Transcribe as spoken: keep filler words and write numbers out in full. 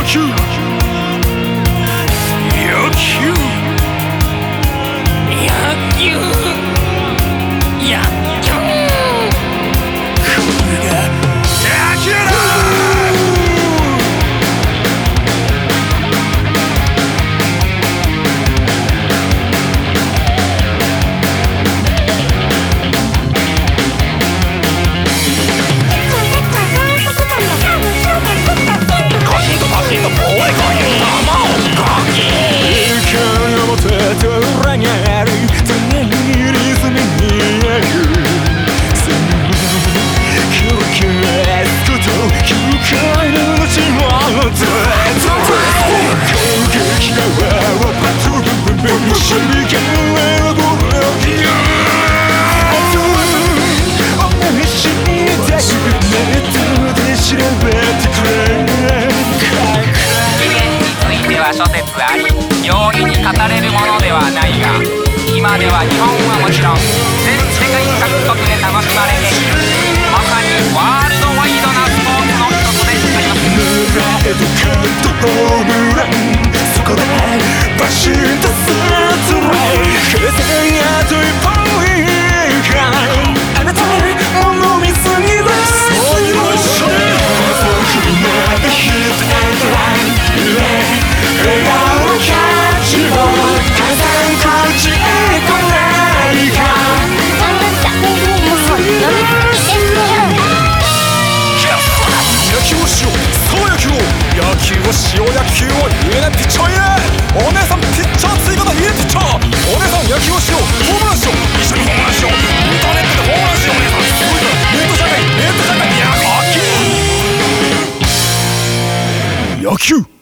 球野球野球野球これが野球だ。 諸説あり、容易に語れるものではないが、今では日本はもちろん全世界各国で楽しまれている、まさにワールドワイドなスポーツの一つであります。 村へとカットホームラン、そこでバシッとストライク、決戦あと一歩以外、あなたもの見すぎだ。そういうの一緒に僕になってヒットエンドライン、笑顔のキャッチボール、火山こっちへ来ないか。 頑張った。もう飲みしてみよう。 野球をしよう、そう野球を、野球をしよう、野球をいいねピッチャーいいね。お姉さんピッチャー追加だ、いいねピッチャー。お姉さん野球をしよう、ホームランしよう、一緒にホームランしよう、インターネットでホームランしよう。お姉さんすごいからネット社会、ネット社会、野球野球